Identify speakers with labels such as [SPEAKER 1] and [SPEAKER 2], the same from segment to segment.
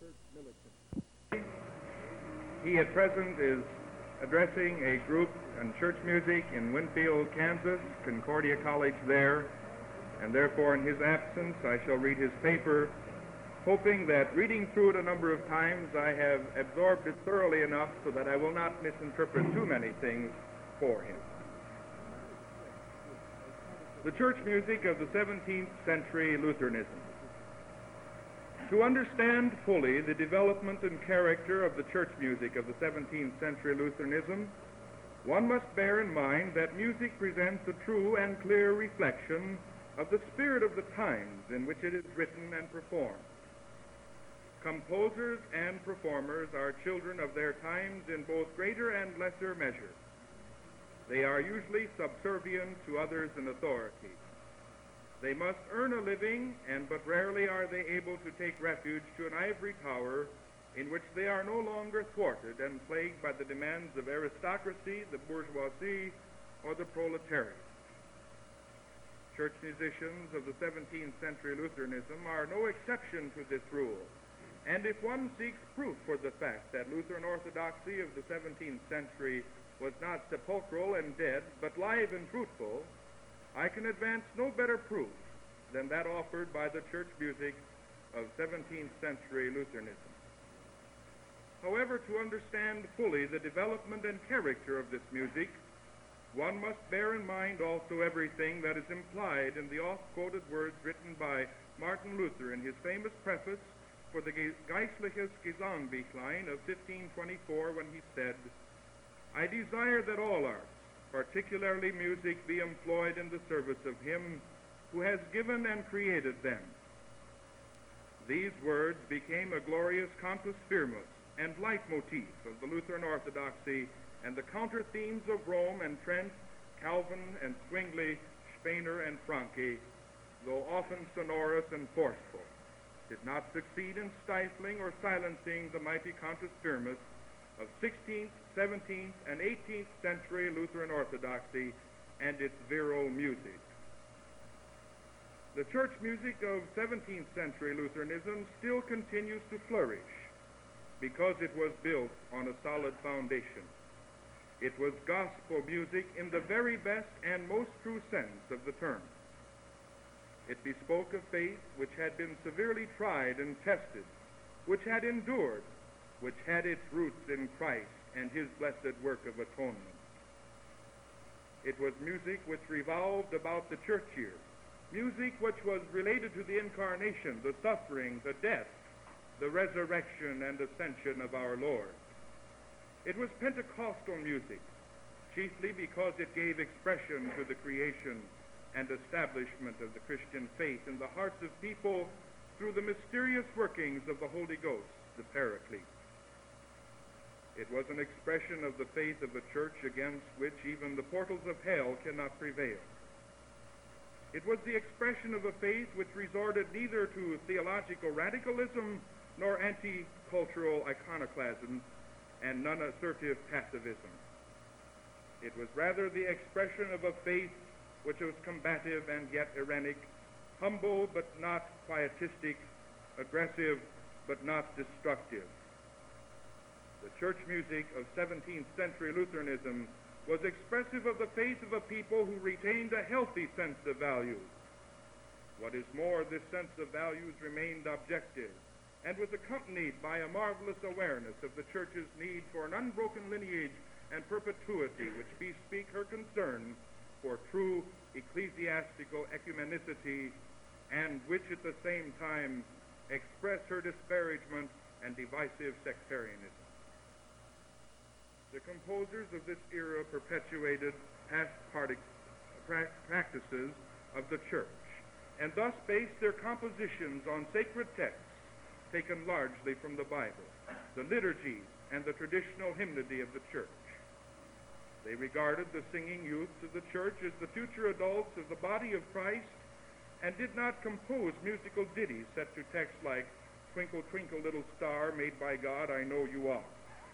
[SPEAKER 1] church militant. He at present is addressing a group on church music in Winfield, Kansas, Concordia College there, and therefore in his absence I shall read his paper, hoping that reading through it a number of times I have absorbed it thoroughly enough so that I will not misinterpret too many things for him. The church music of the 17th century Lutheranism. To understand fully the development and character of the church music of the 17th century Lutheranism, one must bear in mind that music presents a true and clear reflection of the spirit of the times in which it is written and performed. Composers and performers are children of their times in both greater and lesser measure. They are usually subservient to others in authority. They must earn a living, and but rarely are they able to take refuge to an ivory tower in which they are no longer thwarted and plagued by the demands of aristocracy, the bourgeoisie, or the proletariat. Church musicians of the 17th century Lutheranism are no exception to this rule, and if one seeks proof for the fact that Lutheran orthodoxy of the 17th century was not sepulchral and dead, but live and fruitful, I can advance no better proof than that offered by the church music of 17th century Lutheranism. However, to understand fully the development and character of this music, one must bear in mind also everything that is implied in the oft-quoted words written by Martin Luther in his famous preface for the Geistliches Gesangbüchlein of 1524, when he said, "I desire that all arts, particularly music, be employed in the service of him who has given and created them." These words became a glorious cantus firmus and leitmotif of the Lutheran orthodoxy and the counter-themes of Rome and Trent, Calvin and Zwingli, Spener and Franke, though often sonorous and forceful, did not succeed in stifling or silencing the mighty cantus firmus of 16th, 17th, and 18th century Lutheran orthodoxy and its virile music. The church music of 17th century Lutheranism still continues to flourish because it was built on a solid foundation. It was gospel music in the very best and most true sense of the term. It bespoke a faith which had been severely tried and tested, which had endured, which had its roots in Christ and his blessed work of atonement. It was music which revolved about the church year, music which was related to the incarnation, the suffering, the death, the resurrection and ascension of our Lord. It was Pentecostal music, chiefly because it gave expression to the creation and establishment of the Christian faith in the hearts of people through the mysterious workings of the Holy Ghost, the Paraclete. It was an expression of the faith of the church against which even the portals of hell cannot prevail. It was the expression of a faith which resorted neither to theological radicalism nor anti-cultural iconoclasm and non-assertive passivism. It was rather the expression of a faith which was combative and yet irenic, humble but not pietistic, aggressive but not destructive. The church music of 17th century Lutheranism was expressive of the faith of a people who retained a healthy sense of values. What is more, this sense of values remained objective and was accompanied by a marvelous awareness of the church's need for an unbroken lineage and perpetuity which bespeak her concern for true ecclesiastical ecumenicity and which at the same time express her disparagement and divisive sectarianism. The composers of this era perpetuated past practices of the church and thus based their compositions on sacred texts taken largely from the Bible, the liturgies, and the traditional hymnody of the church. They regarded the singing youths of the church as the future adults of the body of Christ and did not compose musical ditties set to texts like "Twinkle, twinkle, little star, made by God, I know you are."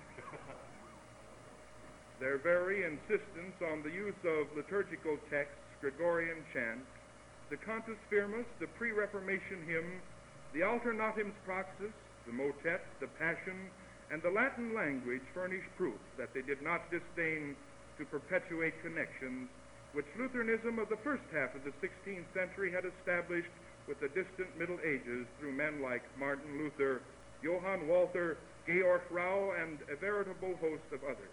[SPEAKER 1] Their very insistence on the use of liturgical texts, Gregorian chant, the Cantus Firmus, the pre-Reformation hymn, the Alternatims Praxis, the motet, the passion, and the Latin language furnish proof that they did not disdain to perpetuate connections which Lutheranism of the first half of the 16th century had established with the distant Middle Ages through men like Martin Luther, Johann Walther, Georg Rau, and a veritable host of others.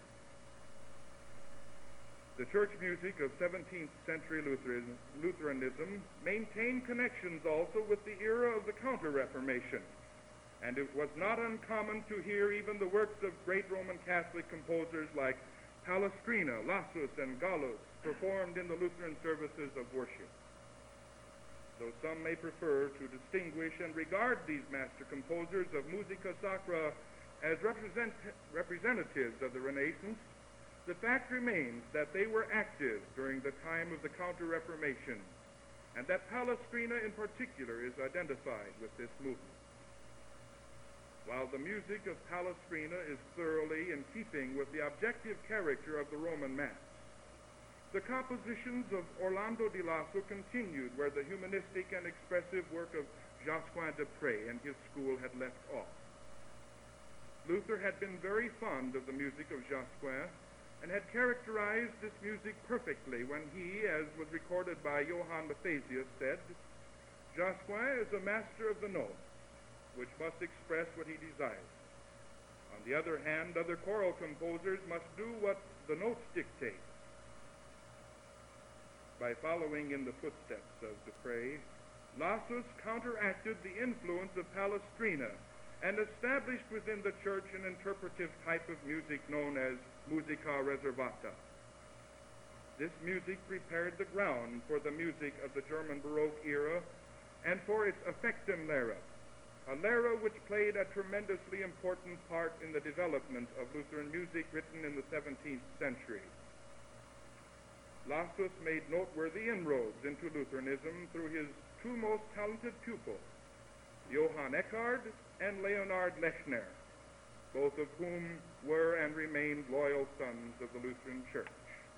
[SPEAKER 1] The church music of 17th century Lutheranism maintained connections also with the era of the Counter-Reformation, and it was not uncommon to hear even the works of great Roman Catholic composers like Palestrina, Lassus, and Gallus performed in the Lutheran services of worship. Though some may prefer to distinguish and regard these master composers of musica sacra as representatives of the Renaissance, the fact remains that they were active during the time of the Counter-Reformation, and that Palestrina in particular is identified with this movement. While the music of Palestrina is thoroughly in keeping with the objective character of the Roman Mass, the compositions of Orlando di Lasso continued where the humanistic and expressive work of Josquin de Près and his school had left off. Luther had been very fond of the music of Josquin and had characterized this music perfectly when he, as was recorded by Johann Mathesius, said, "Josquin is a master of the notes, which must express what he desires. On the other hand, other choral composers must do what the notes dictate." By following in the footsteps of de Près, Lassus counteracted the influence of Palestrina and established within the church an interpretive type of music known as musica reservata. This music prepared the ground for the music of the German Baroque era and for its Affektenlehre, a lehre which played a tremendously important part in the development of Lutheran music written in the 17th century. Lassus made noteworthy inroads into Lutheranism through his two most talented pupils, Johann Eckhard and Leonhard Lechner, both of whom were and remained loyal sons of the Lutheran Church.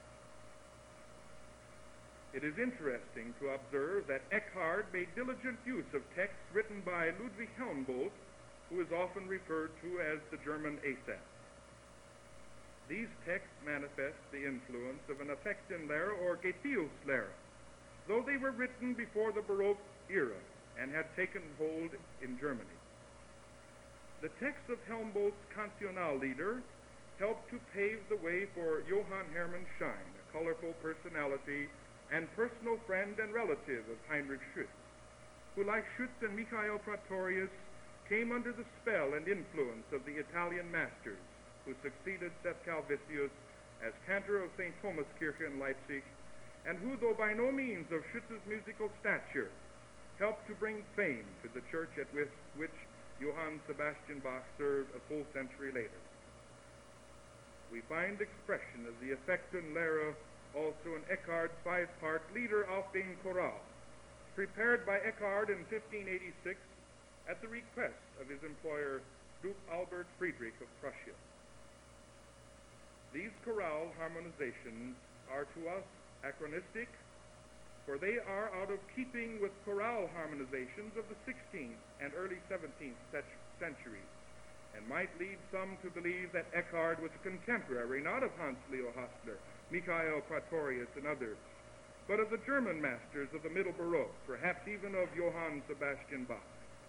[SPEAKER 1] It is interesting to observe that Eckhard made diligent use of texts written by Ludwig Helmboldt, who is often referred to as the German Asaph. These texts manifest the influence of an Affektenlehre or Gefühlslehre, though they were written before the Baroque era and had taken hold in Germany. The text of Helmboldt's Kantionallieder helped to pave the way for Johann Hermann Schein, a colorful personality and personal friend and relative of Heinrich Schütz, who, like Schütz and Michael Praetorius, came under the spell and influence of the Italian masters who succeeded Seth Calvisius as cantor of St. Thomas Kirche in Leipzig, and who, though by no means of Schütz's musical stature, helped to bring fame to the church at which Johann Sebastian Bach served a full century later. We find expression of the Affektenlehre also in Eckhard's five-part Lieder auf den Choral, prepared by Eckhard in 1586 at the request of his employer, Duke Albert Friedrich of Prussia. These chorale harmonizations are to us anachronistic, for they are out of keeping with chorale harmonizations of the 16th and early 17th centuries, and might lead some to believe that Eckhard was a contemporary not of Hans Leo Hostler, Michael Praetorius, and others, but of the German masters of the Middle Baroque, perhaps even of Johann Sebastian Bach.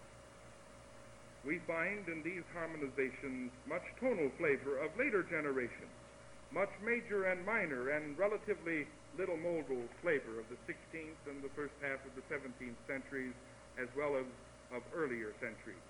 [SPEAKER 1] We find in these harmonizations much tonal flavor of later generations, much major and minor and relatively little modal flavor of the 16th and the first half of the 17th centuries, as well as of earlier centuries.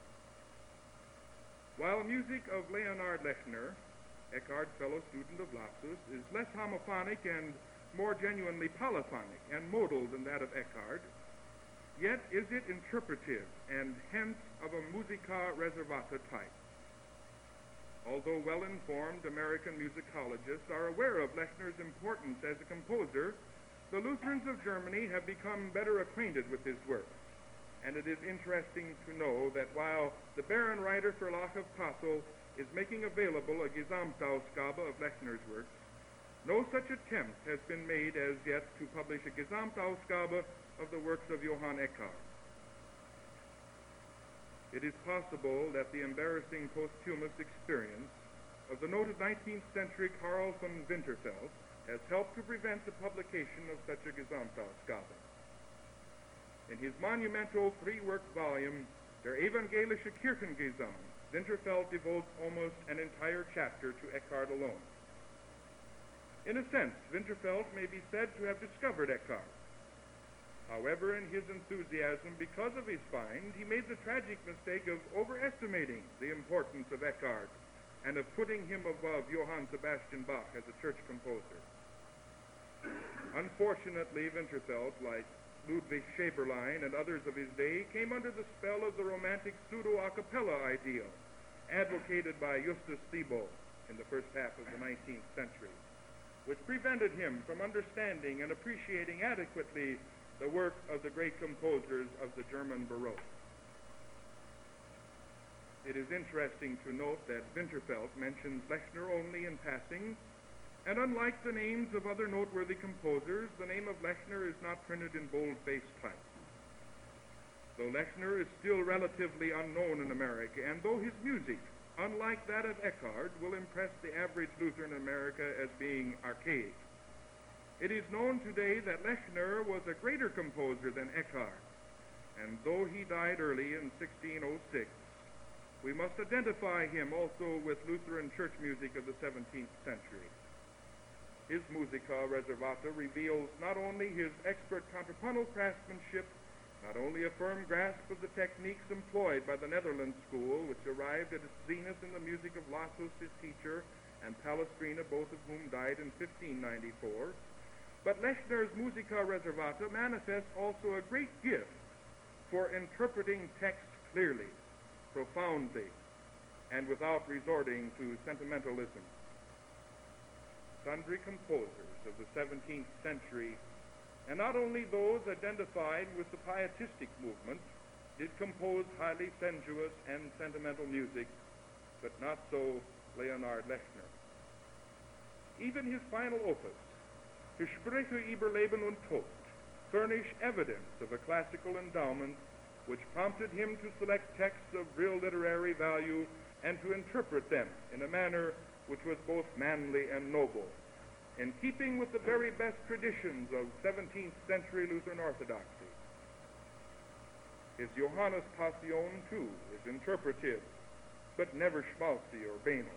[SPEAKER 1] While music of Leonhard Lechner, Eckhard's fellow student of Lassus, is less homophonic and more genuinely polyphonic and modal than that of Eckhard, yet is it interpretive and hence of a musica reservata type. Although well-informed American musicologists are aware of Lechner's importance as a composer, the Lutherans of Germany have become better acquainted with his works, and it is interesting to know that while the Bärenreiter Verlag of Passau is making available a Gesamtausgabe of Lechner's works, no such attempt has been made as yet to publish a Gesamtausgabe of the works of Johann Eckhard. it is possible that the embarrassing posthumous experience of the noted 19th century Karl von Winterfeld has helped to prevent the publication of such a Gesamtausgabe. In his monumental three-work volume, Der Evangelische Kirchengesang, Winterfeld devotes almost an entire chapter to Eckhart alone. In a sense, Winterfeld may be said to have discovered Eckhart. However, in his enthusiasm because of his find, he made the tragic mistake of overestimating the importance of Eckhart and of putting him above Johann Sebastian Bach as a church composer. Unfortunately, Winterfeld, like Ludwig Schäberlein and others of his day, came under the spell of the romantic pseudo-a cappella ideal advocated by Justus Thibaut in the first half of the 19th century, which prevented him from understanding and appreciating adequately the work of the great composers of the German Baroque. It is interesting to note that Winterfeld mentions Lechner only in passing, and unlike the names of other noteworthy composers, the name of Lechner is not printed in bold-faced type. Though Lechner is still relatively unknown in America, and though his music, unlike that of Eckhart, will impress the average Lutheran in America as being archaic, it is known today that Lechner was a greater composer than Eckhart, and though he died early in 1606, we must identify him also with Lutheran church music of the 17th century. His Musica Reservata reveals not only his expert contrapuntal craftsmanship, not only a firm grasp of the techniques employed by the Netherlands school, which arrived at its zenith in the music of Lassus, his teacher, and Palestrina, both of whom died in 1594, but Lechner's Musica Reservata manifests also a great gift for interpreting text clearly, profoundly, and without resorting to sentimentalism. Sundry composers of the 17th century, and not only those identified with the pietistic movement, did compose highly sensuous and sentimental music, but not so Leonhard Lechner. Even his final opus, Gespräche über Leben und Tod, furnish evidence of a classical endowment which prompted him to select texts of real literary value and to interpret them in a manner which was both manly and noble, in keeping with the very best traditions of 17th century Lutheran orthodoxy. His Johannes Passion, too, is interpretive, but never schmaltzy or banal.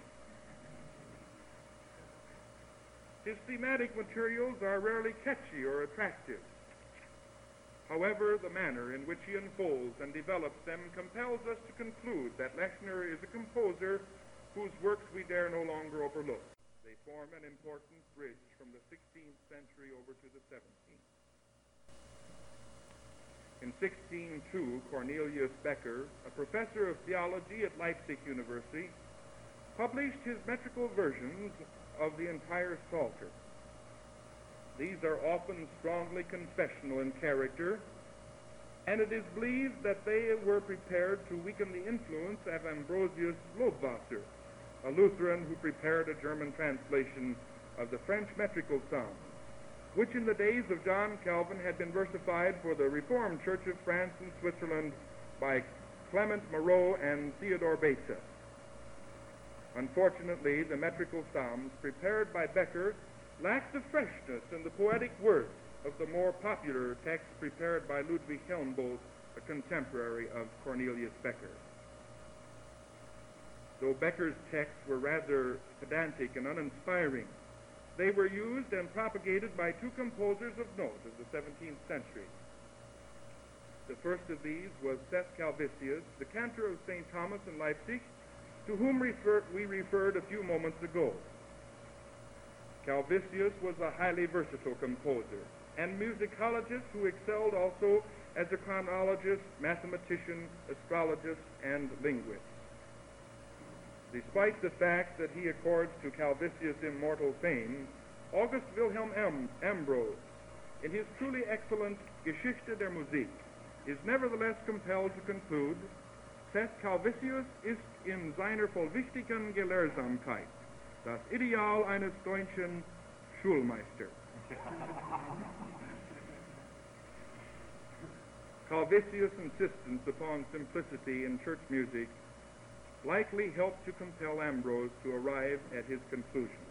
[SPEAKER 1] His thematic materials are rarely catchy or attractive. However, the manner in which he unfolds and develops them compels us to conclude that Lechner is a composer whose works we dare no longer overlook. They form an important bridge from the 16th century over to the 17th. In 1602, Cornelius Becker, a professor of theology at Leipzig University, published his metrical versions of the entire Psalter. These are often strongly confessional in character, and it is believed that they were prepared to weaken the influence of Ambrosius Lobwasser, a Lutheran who prepared a German translation of the French metrical psalms, which in the days of John Calvin had been versified for the Reformed Church of France and Switzerland by Clement Marot and Theodore Beza. Unfortunately, the metrical psalms prepared by Becker lack the freshness and the poetic worth of the more popular texts prepared by Ludwig Helmboldt, a contemporary of Cornelius Becker. Though Becker's texts were rather pedantic and uninspiring, they were used and propagated by two composers of note of the 17th century. The first of these was Seth Calvisius, the cantor of St. Thomas in Leipzig, to whom we referred a few moments ago. Calvisius was a highly versatile composer and musicologist who excelled also as a chronologist, mathematician, astrologist, and linguist. Despite the fact that he accords to Calvisius immortal fame, August Wilhelm Ambrose, in his truly excellent Geschichte der Musik, is nevertheless compelled to conclude, Seth Calvisius ist in seiner vollwichtigen Gelehrsamkeit das Ideal eines deutschen Schulmeisters. Calvisius' insistence upon simplicity in church music likely helped to compel Ambrose to arrive at his conclusion.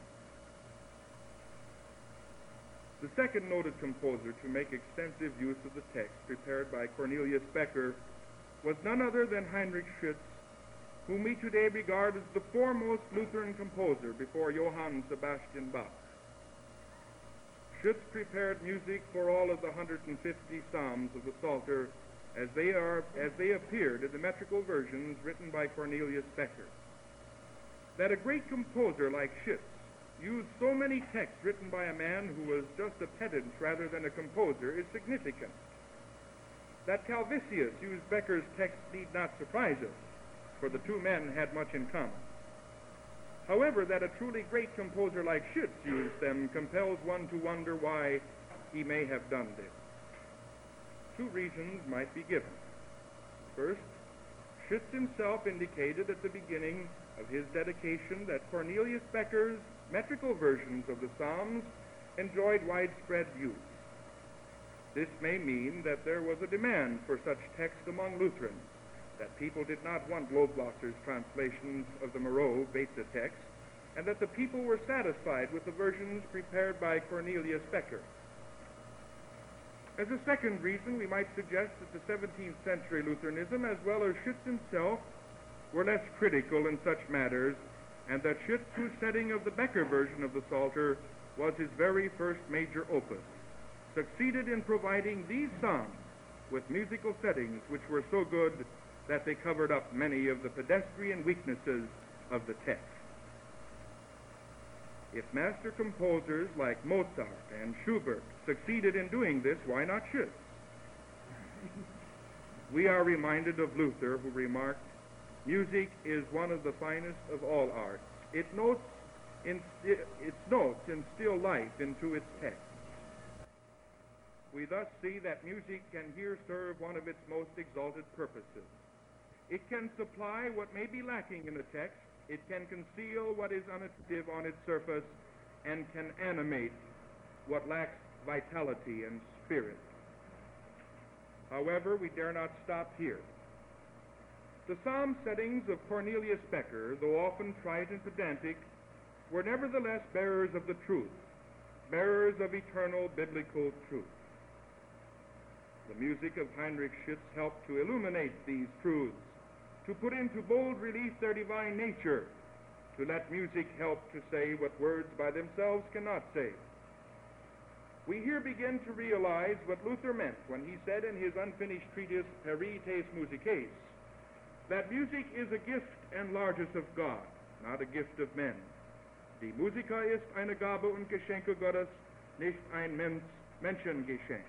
[SPEAKER 1] The second noted composer to make extensive use of the text prepared by Cornelius Becker was none other than Heinrich Schütz, whom we today regard as the foremost Lutheran composer before Johann Sebastian Bach. Schütz prepared music for all of the 150 psalms of the Psalter as they appeared in the metrical versions written by Cornelius Becker. That a great composer like Schütz used so many texts written by a man who was just a pedant rather than a composer is significant. That Calvisius used Becker's text need not surprise us, for the two men had much in common. However, that a truly great composer like Schütz used them compels one to wonder why he may have done this. Two reasons might be given. First, Schütz himself indicated at the beginning of his dedication that Cornelius Becker's metrical versions of the Psalms enjoyed widespread use. This may mean that there was a demand for such text among Lutherans, that people did not want Lobwasser's translations of the Moreau Beza text, and that the people were satisfied with the versions prepared by Cornelius Becker. As a second reason, we might suggest that the 17th century Lutheranism, as well as Schütz himself, were less critical in such matters, and that Schütz, whose setting of the Becker version of the Psalter was his very first major opus, succeeded in providing these psalms with musical settings which were so good that they covered up many of the pedestrian weaknesses of the text. If master composers like Mozart and Schubert succeeded in doing this, why not Schütz? We are reminded of Luther, who remarked, "Music is one of the finest of all arts. Its notes instill life into its text." We thus see that music can here serve one of its most exalted purposes. It can supply what may be lacking in a text, it can conceal what is unattractive on its surface, and can animate what lacks vitality and spirit. However, we dare not stop here. The psalm settings of Cornelius Becker, though often trite and pedantic, were nevertheless bearers of the truth, bearers of eternal biblical truth. The music of Heinrich Schütz helped to illuminate these truths, to put into bold relief their divine nature, to let music help to say what words by themselves cannot say. We here begin to realize what Luther meant when he said in his unfinished treatise Perites Musicae that music is a gift and largesse of God, not a gift of men. Die Musica ist eine Gabe und Geschenke Gottes, nicht ein Menschengeschenk.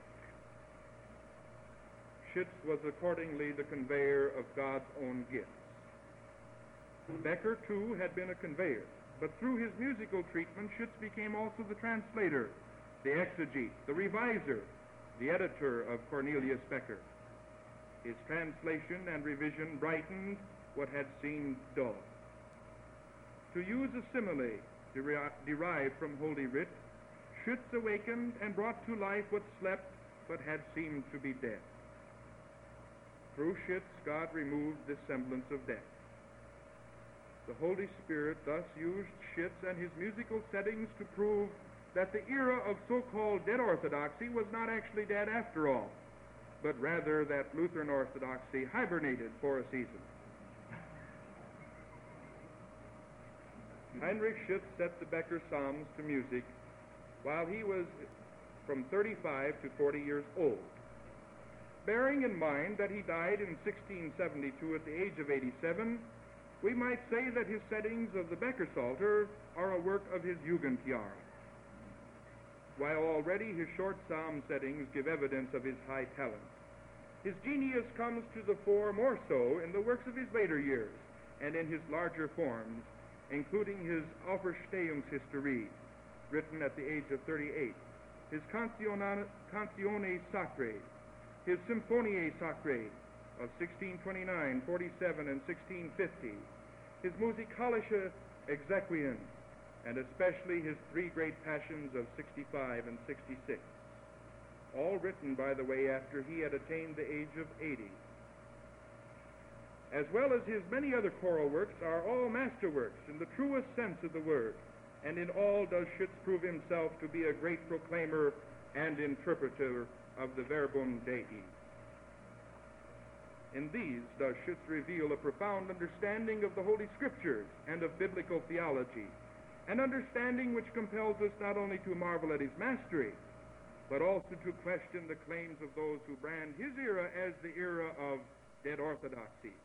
[SPEAKER 1] Schütz was accordingly the conveyor of God's own gifts. Becker, too, had been a conveyor, but through his musical treatment, Schütz became also the translator, the exegete, the reviser, the editor of Cornelius Becker. His translation and revision brightened what had seemed dull. To use a simile derived from Holy Writ, Schütz awakened and brought to life what slept but had seemed to be dead. Through Schütz, God removed this semblance of death. The Holy Spirit thus used Schütz and his musical settings to prove that the era of so-called dead orthodoxy was not actually dead after all, but rather that Lutheran orthodoxy hibernated for a season. Heinrich Schütz set the Becker Psalms to music while he was from 35 to 40 years old. Bearing in mind that he died in 1672 at the age of 87, we might say that his settings of the Becker Psalter are a work of his Jugendjahre. While already his short psalm settings give evidence of his high talent, his genius comes to the fore more so in the works of his later years and in his larger forms, including his Auferstehungshistorie, written at the age of 38, his Canzone Sacrae, his Symphonie Sacrae of 1629, 47, and 1650, his Musikalische Exequien, and especially his three great passions of 65 and 66. all written, by the way, after he had attained the age of 80. As well as his many other choral works, are all masterworks in the truest sense of the word, and in all does Schütz prove himself to be a great proclaimer and interpreter of the Verbum Dei. In these does Schütz reveal a profound understanding of the Holy Scriptures and of biblical theology, an understanding which compels us not only to marvel at his mastery, but also to question the claims of those who brand his era as the era of dead orthodoxy.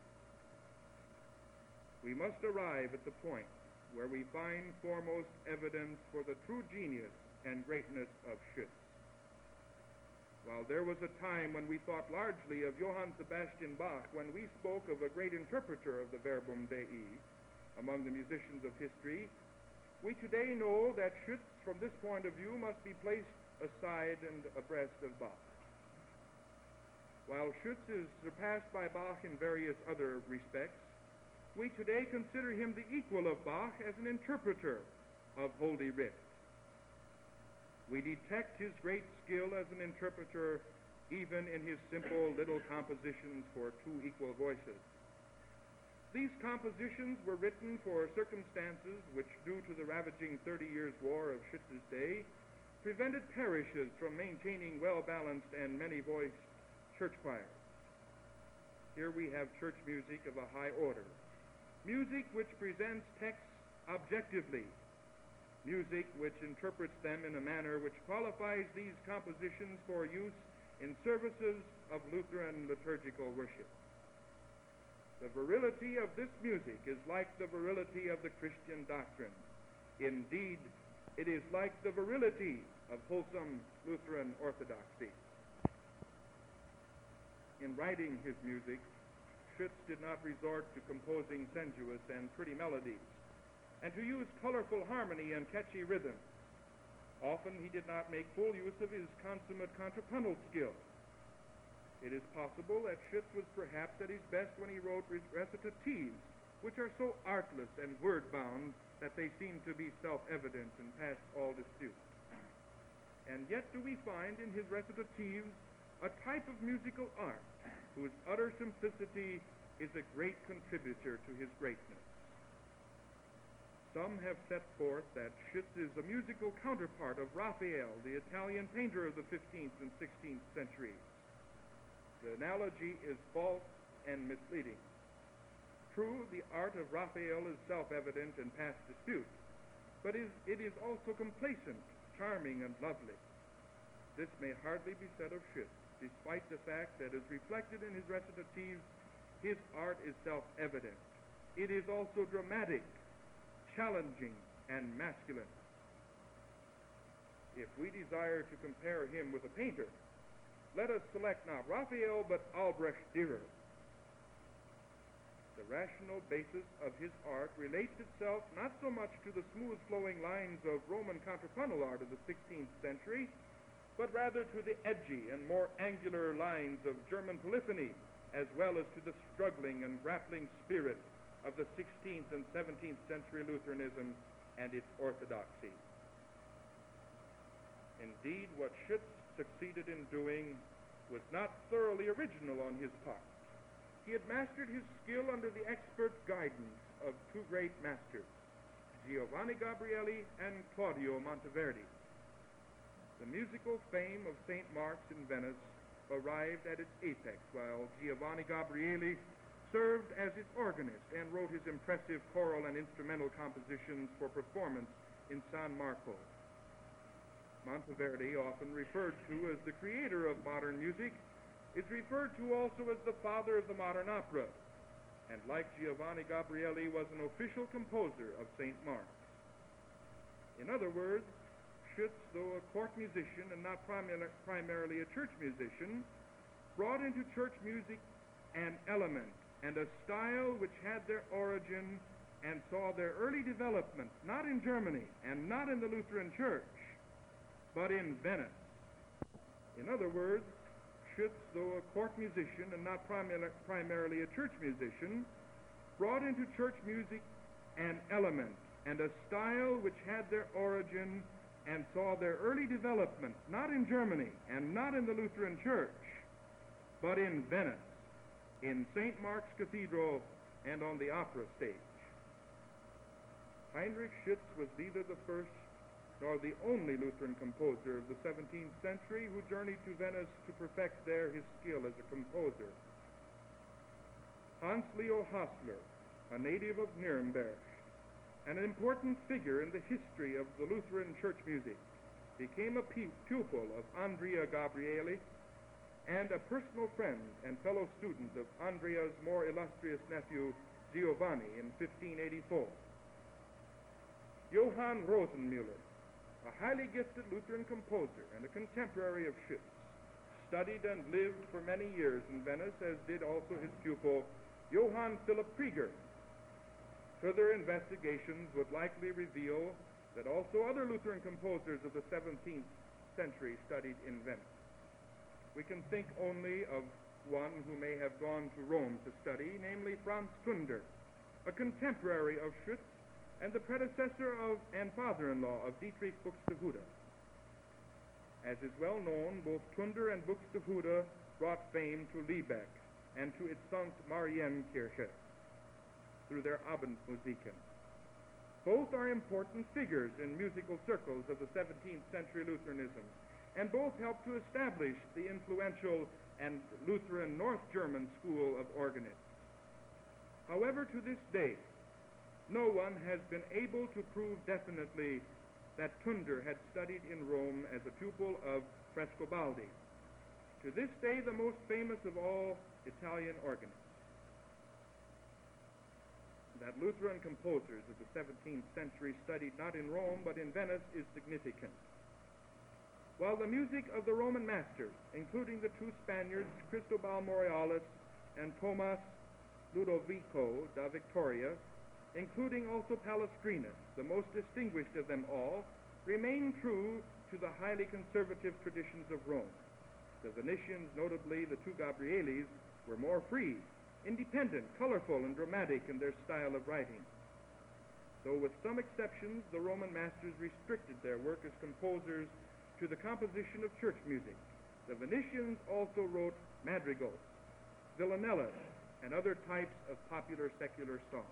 [SPEAKER 1] We must arrive at the point where we find foremost evidence for the true genius and greatness of Schütz. While there was a time when we thought largely of Johann Sebastian Bach when we spoke of a great interpreter of the Verbum Dei among the musicians of history, we today know that Schütz, from this point of view, must be placed aside and abreast of Bach. While Schütz is surpassed by Bach in various other respects, we today consider him the equal of Bach as an interpreter of Holy Writ. We detect his great skill as an interpreter even in his simple little compositions for two equal voices. These compositions were written for circumstances which, due to the ravaging 30 Years' War of Schütz's day, prevented parishes from maintaining well-balanced and many-voiced church choirs. Here we have church music of a high order, music which presents texts objectively, music which interprets them in a manner which qualifies these compositions for use in services of Lutheran liturgical worship. The virility of this music is like the virility of the Christian doctrine. Indeed, it is like the virility of wholesome Lutheran orthodoxy. In writing his music, Schütz did not resort to composing sensuous and pretty melodies, and to use colorful harmony and catchy rhythm. Often he did not make full use of his consummate contrapuntal skill. It is possible that Schütz was perhaps at his best when he wrote recitatives, which are so artless and word-bound that they seem to be self-evident and past all dispute. And yet do we find in his recitatives a type of musical art whose utter simplicity is a great contributor to his greatness. Some have set forth that Schütz is a musical counterpart of Raphael, the Italian painter of the 15th and 16th centuries. The analogy is false and misleading. True, the art of Raphael is self-evident and past dispute, but it is also complacent, charming, and lovely. This may hardly be said of Schütz, despite the fact that, as reflected in his recitatives, his art is self-evident. It is also dramatic, challenging, and masculine. If we desire to compare him with a painter, let us select not Raphael, but Albrecht Dürer. The rational basis of his art relates itself not so much to the smooth-flowing lines of Roman contrapuntal art of the 16th century, but rather to the edgy and more angular lines of German polyphony, as well as to the struggling and grappling spirit of the 16th and 17th century Lutheranism and its orthodoxy. Indeed, what Schütz succeeded in doing was not thoroughly original on his part. He had mastered his skill under the expert guidance of two great masters, Giovanni Gabrieli and Claudio Monteverdi. The musical fame of St. Mark's in Venice arrived at its apex while Giovanni Gabrieli served as its organist and wrote his impressive choral and instrumental compositions for performance in San Marco. Monteverdi, often referred to as the creator of modern music, is referred to also as the father of the modern opera, and like Giovanni Gabrieli was an official composer of St. Mark's. In other words, Schütz, though a court musician and not primarily a church musician, brought into church music an element and a style which had their origin and saw their early development not in Germany and not in the Lutheran Church, but in Venice. In other words, Schütz, though a court musician and not primarily a church musician, brought into church music an element and a style which had their origin and saw their early development not in Germany and not in the Lutheran Church, but in Venice, in St. Mark's Cathedral, and on the opera stage. Heinrich Schütz was neither the first nor the only Lutheran composer of the 17th century who journeyed to Venice to perfect there his skill as a composer. Hans Leo Hassler, a native of Nuremberg, and an important figure in the history of the Lutheran church music, became a pupil of Andrea Gabrieli and a personal friend and fellow student of Andrea's more illustrious nephew Giovanni in 1584. Johann Rosenmüller, a highly gifted Lutheran composer and a contemporary of Schütz, studied and lived for many years in Venice, as did also his pupil Johann Philipp Krieger. Further investigations would likely reveal that also other Lutheran composers of the 17th century studied in Venice. We can think only of one who may have gone to Rome to study, namely Franz Tunder, a contemporary of Schütz and the predecessor of and father-in-law of Dietrich Buxtehude. As is well known, both Tunder and Buxtehude brought fame to Liebeck and to its St. Marienkirche through their Abendmusiken. Both are important figures in musical circles of the 17th century Lutheranism, and both helped to establish the influential and Lutheran North German school of organists. However, to this day, no one has been able to prove definitely that Tunder had studied in Rome as a pupil of Frescobaldi, to this day the most famous of all Italian organists. That Lutheran composers of the 17th century studied not in Rome but in Venice is significant. While the music of the Roman masters, including the two Spaniards, Cristobal Morealis and Tomas Ludovico da Victoria, including also Palestrinus, the most distinguished of them all, remain true to the highly conservative traditions of Rome. The Venetians, notably the two Gabrielis, were more free, independent, colorful, and dramatic in their style of writing. Though with some exceptions, the Roman masters restricted their work as composers to the composition of church music. The Venetians also wrote madrigals, villanellas, and other types of popular secular song.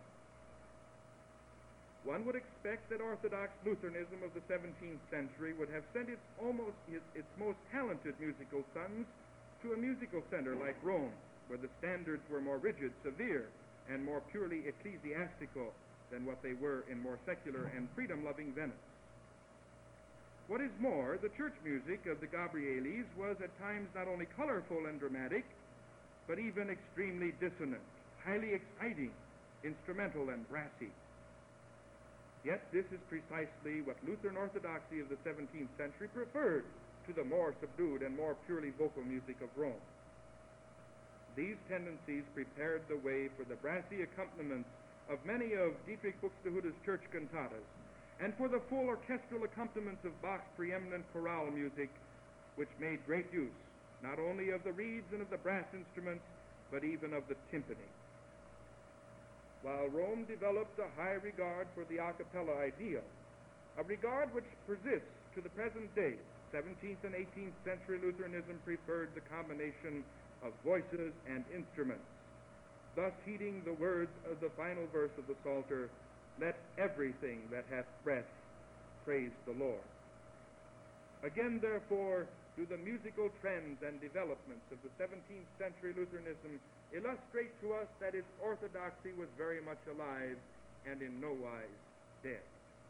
[SPEAKER 1] One would expect that Orthodox Lutheranism of the 17th century would have sent its most talented musical sons to a musical center like Rome, where the standards were more rigid, severe, and more purely ecclesiastical than what they were in more secular and freedom-loving Venice. What is more, the church music of the Gabrielis was at times not only colorful and dramatic, but even extremely dissonant, highly exciting, instrumental, and brassy. Yet this is precisely what Lutheran Orthodoxy of the 17th century preferred to the more subdued and more purely vocal music of Rome. These tendencies prepared the way for the brassy accompaniments of many of Dietrich Buxtehude's church cantatas, and for the full orchestral accompaniments of Bach's preeminent chorale music, which made great use not only of the reeds and of the brass instruments, but even of the timpani. While Rome developed a high regard for the a cappella ideal, a regard which persists to the present day, 17th and 18th century Lutheranism preferred the combination of voices and instruments, thus heeding the words of the final verse of the Psalter, "Let everything that hath breath praise the Lord." Again, therefore, do the musical trends and developments of the 17th century Lutheranism illustrate to us that its orthodoxy was very much alive and in no wise dead.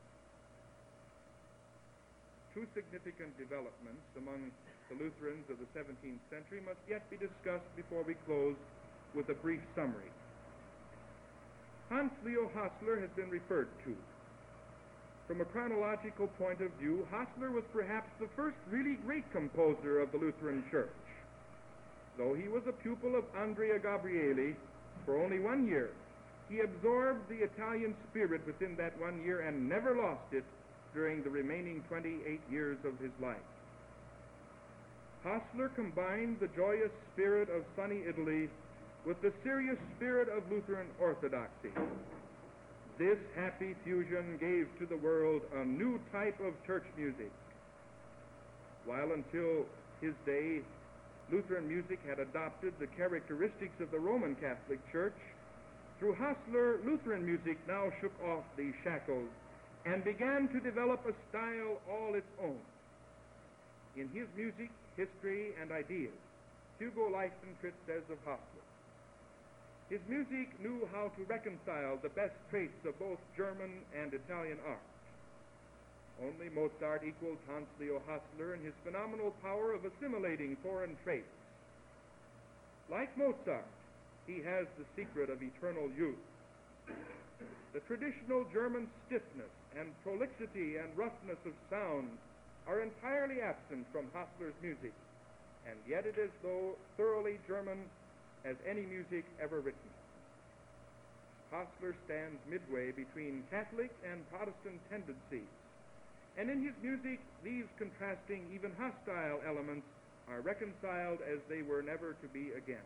[SPEAKER 1] Two significant developments among the Lutherans of the 17th century must yet be discussed before we close with a brief summary. Hans Leo Hassler has been referred to. From a chronological point of view, Hassler was perhaps the first really great composer of the Lutheran Church. Though he was a pupil of Andrea Gabrieli for only 1 year, he absorbed the Italian spirit within that 1 year and never lost it during the remaining 28 years of his life. Hassler combined the joyous spirit of sunny Italy with the serious spirit of Lutheran orthodoxy. This happy fusion gave to the world a new type of church music. While until his day, Lutheran music had adopted the characteristics of the Roman Catholic Church, through Hassler, Lutheran music now shook off these shackles and began to develop a style all its own. In his music, history, and ideas, Hugo Leistentritt says of Hassler, his music knew how to reconcile the best traits of both German and Italian art. Only Mozart equaled Hans Leo Hassler in his phenomenal power of assimilating foreign traits. Like Mozart, he has the secret of eternal youth. The traditional German stiffness and prolixity and roughness of sound are entirely absent from Hassler's music, and yet it is though thoroughly German as any music ever written. Hassler stands midway between Catholic and Protestant tendencies, and in his music these contrasting, even hostile elements are reconciled as they were never to be again.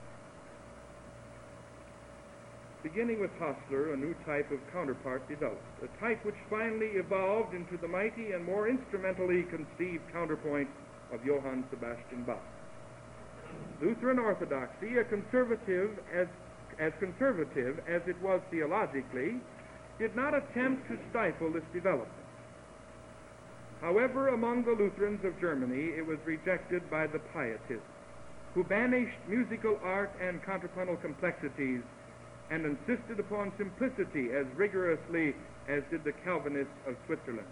[SPEAKER 1] Beginning with Hassler, a new type of counterpart developed, a type which finally evolved into the mighty and more instrumentally conceived counterpoint of Johann Sebastian Bach. Lutheran orthodoxy, as conservative as it was theologically, did not attempt to stifle this development. However, among the Lutherans of Germany, it was rejected by the Pietists, who banished musical art and contrapuntal complexities and insisted upon simplicity as rigorously as did the Calvinists of Switzerland.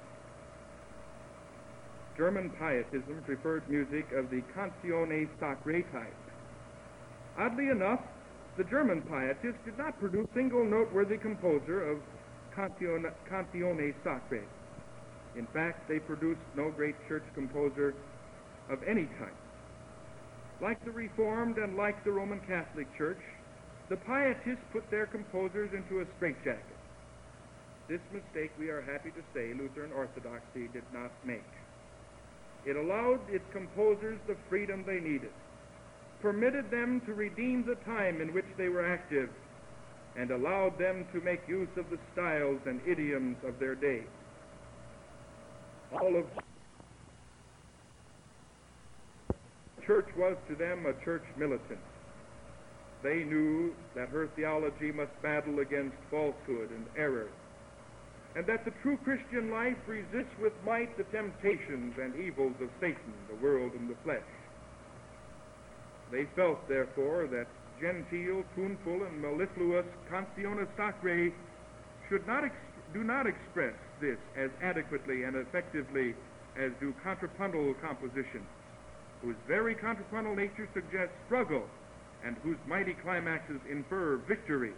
[SPEAKER 1] German Pietism preferred music of the Canzone Sacrae type. Oddly enough, the German Pietists did not produce a single noteworthy composer of Canzone Sacrae. In fact, they produced no great church composer of any type. Like the Reformed and like the Roman Catholic Church, the Pietists put their composers into a straitjacket. This mistake, we are happy to say, Lutheran Orthodoxy did not make. It allowed its composers the freedom they needed, permitted them to redeem the time in which they were active, and allowed them to make use of the styles and idioms of their day. All of church was to them a church militant. They knew that her theology must battle against falsehood and error, and that the true Christian life resists with might the temptations and evils of Satan, the world, and the flesh. They felt, therefore, that genteel, tuneful, and mellifluous Canzone Sacrae do not express this as adequately and effectively as do contrapuntal compositions, whose very contrapuntal nature suggests struggle and whose mighty climaxes infer victory.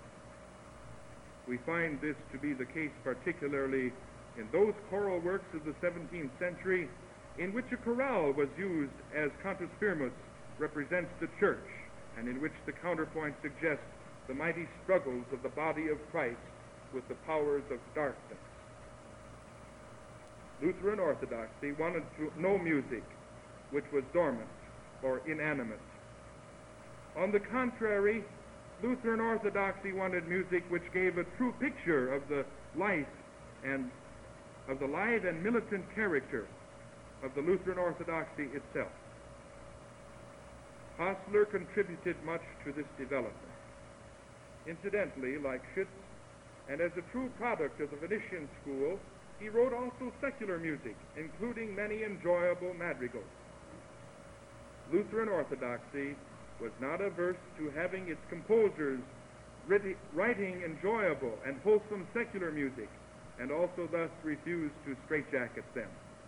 [SPEAKER 1] We find this to be the case particularly in those choral works of the 17th century in which a chorale was used as cantus firmus represents the church, and in which the counterpoint suggests the mighty struggles of the body of Christ with the powers of darkness. Lutheran Orthodoxy wanted to know music which was dormant or inanimate. On the contrary, Lutheran Orthodoxy wanted music which gave a true picture of the life and of the live and militant character of the Lutheran Orthodoxy itself. Hassler contributed much to this development. Incidentally, like Schütz, and as a true product of the Venetian school, he wrote also secular music, including many enjoyable madrigals. Lutheran Orthodoxy was not averse to having its composers writing enjoyable and wholesome secular music, and also thus refused to straitjacket them.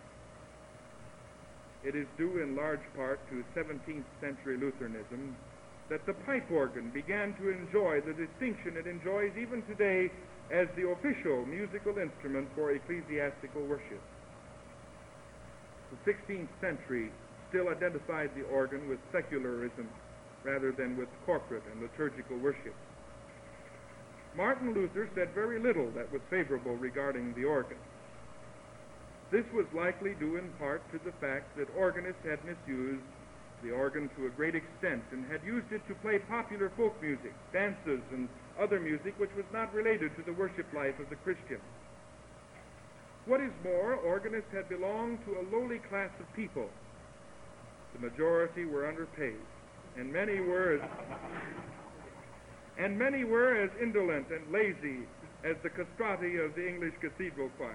[SPEAKER 1] It is due in large part to 17th century Lutheranism that the pipe organ began to enjoy the distinction it enjoys even today as the official musical instrument for ecclesiastical worship. The 16th century still identified the organ with secularism rather than with corporate and liturgical worship. Martin Luther said very little that was favorable regarding the organ. This was likely due in part to the fact that organists had misused the organ to a great extent and had used it to play popular folk music, dances, and other music which was not related to the worship life of the Christian. What is more, organists had belonged to a lowly class of people. The majority were underpaid, and many were as indolent and lazy as the castrati of the English cathedral choirs.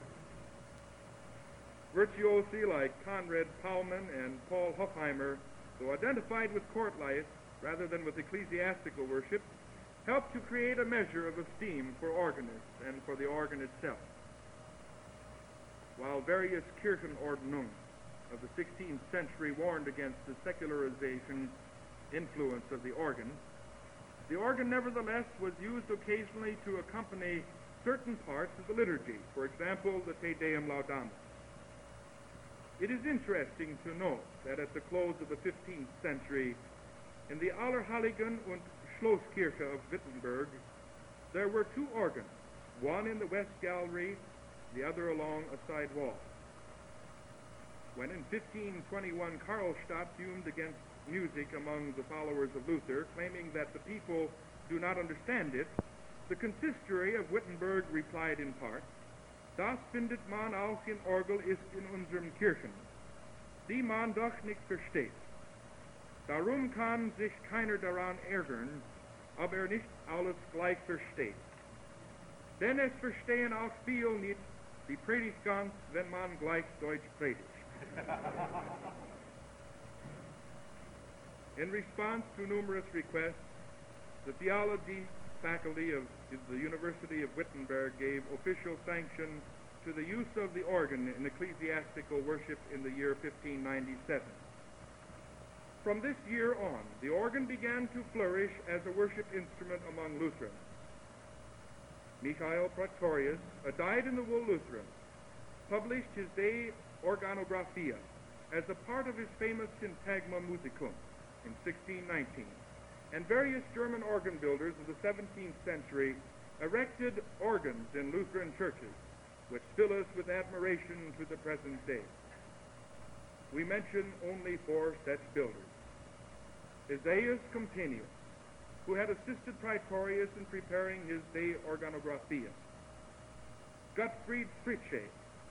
[SPEAKER 1] Virtuosi like Conrad Paulman and Paul Hofheimer, though identified with court life rather than with ecclesiastical worship, helped to create a measure of esteem for organists and for the organ itself. While various Kirchenordnungen of the 16th century warned against the secularization influence of the organ nevertheless was used occasionally to accompany certain parts of the liturgy, for example, the Te Deum Laudamus. It is interesting to note that at the close of the 15th century, in the Allerheiligen und Schlosskirche of Wittenberg, there were two organs, one in the west gallery, the other along a side wall. When in 1521 Karlstadt fumed against music among the followers of Luther, claiming that the people do not understand it, the consistory of Wittenberg replied in part, "Das findet man auch in Orgel ist in unseren Kirchen, die man doch nicht versteht. Darum kann sich keiner daran ärgern, ob nicht alles gleich versteht. Denn es verstehen auch viel nicht die Predigant, wenn man gleich Deutsch predigt." In response to numerous requests, the theology faculty of the University of Wittenberg gave official sanction to the use of the organ in ecclesiastical worship in the year 1597. From this year on, the organ began to flourish as a worship instrument among Lutherans. Michael Praetorius, a dyed-in-the-wool Lutheran, published his De Organographia as a part of his famous Syntagma Musicum in 1619, and various German organ builders of the 17th century erected organs in Lutheran churches, which fill us with admiration to the present day. We mention only four such builders. Isaias Comtenius, who had assisted Praetorius in preparing his De Organographia. Gottfried Fritzsche,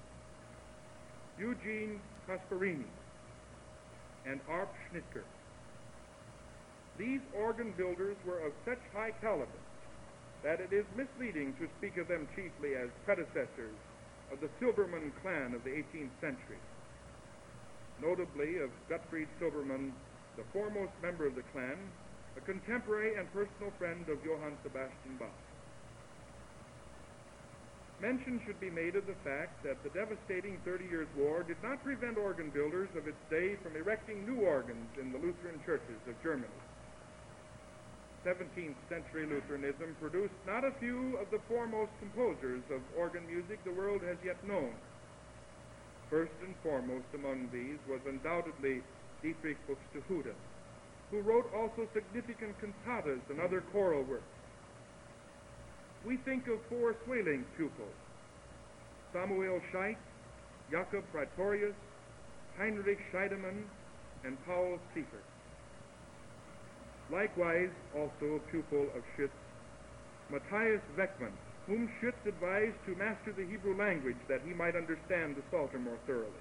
[SPEAKER 1] Eugene Kasparini, and Arp Schnittger. These organ builders were of such high caliber that it is misleading to speak of them chiefly as predecessors of the Silbermann clan of the 18th century. Notably of Gottfried Silbermann, the foremost member of the clan, a contemporary and personal friend of Johann Sebastian Bach. Mention should be made of the fact that the devastating 30 Years' War did not prevent organ builders of its day from erecting new organs in the Lutheran churches of Germany. 17th century Lutheranism produced not a few of the foremost composers of organ music the world has yet known. First and foremost among these was undoubtedly Dietrich Buxtehude, who wrote also significant cantatas and other choral works. We think of four Sweeling pupils, Samuel Scheidt, Jakob Praetorius, Heinrich Scheidemann, and Paul Seifert. Likewise, also a pupil of Schütz, Matthias Weckmann, whom Schütz advised to master the Hebrew language that he might understand the Psalter more thoroughly.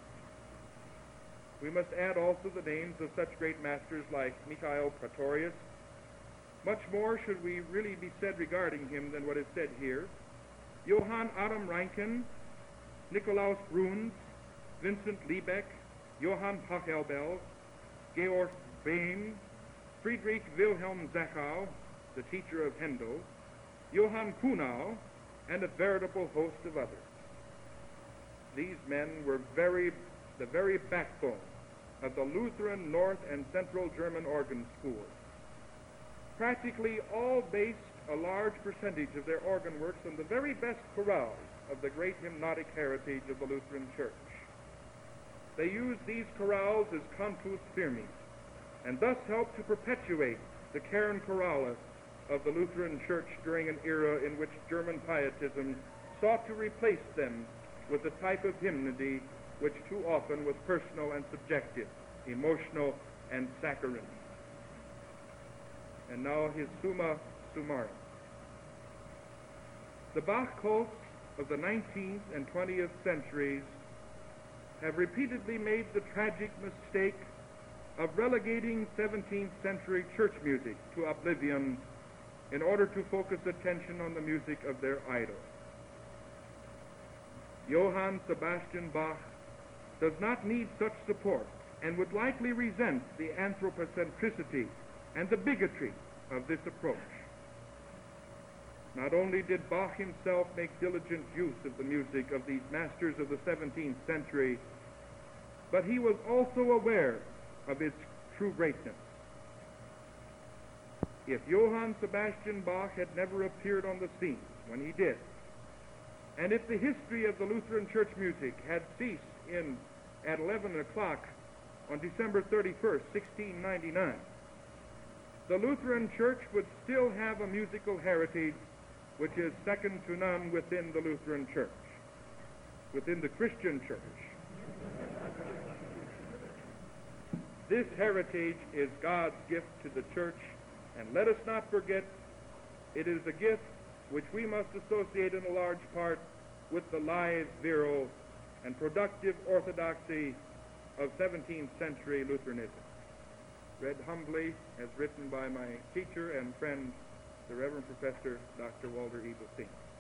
[SPEAKER 1] We must add also the names of such great masters like Michael Praetorius. Much more should we really be said regarding him than what is said here. Johann Adam Reinken, Nikolaus Bruns, Vincent Liebeck, Johann Pachelbel, Georg Behn, Friedrich Wilhelm Zachau, the teacher of Handel, Johann Kuhnau, and a veritable host of others. These men were the very backbone of the Lutheran North and Central German organ schools. Practically all based a large percentage of their organ works on the very best chorales of the great hymnotic heritage of the Lutheran Church. They used these chorales as cantus firmis, and thus helped to perpetuate the Kern chorale of the Lutheran Church during an era in which German pietism sought to replace them with a type of hymnody which too often was personal and subjective, emotional and saccharine. And now his Summa Sumarum. The Bach cults of the 19th and 20th centuries have repeatedly made the tragic mistake of relegating 17th century church music to oblivion in order to focus attention on the music of their idol. Johann Sebastian Bach does not need such support and would likely resent the anthropocentricity and the bigotry of this approach. Not only did Bach himself make diligent use of the music of these masters of the 17th century, but he was also aware of its true greatness. If Johann Sebastian Bach had never appeared on the scene when he did, and if the history of the Lutheran church music had ceased at 11 o'clock on December 31st, 1699, the Lutheran church would still have a musical heritage which is second to none within the Lutheran church, within the Christian church. This heritage is God's gift to the church, and let us not forget, it is a gift which we must associate in a large part with the lithe, virile, and productive orthodoxy of 17th century Lutheranism. Read humbly as written by my teacher and friend, the Reverend Professor Dr. Walter Eaglestein.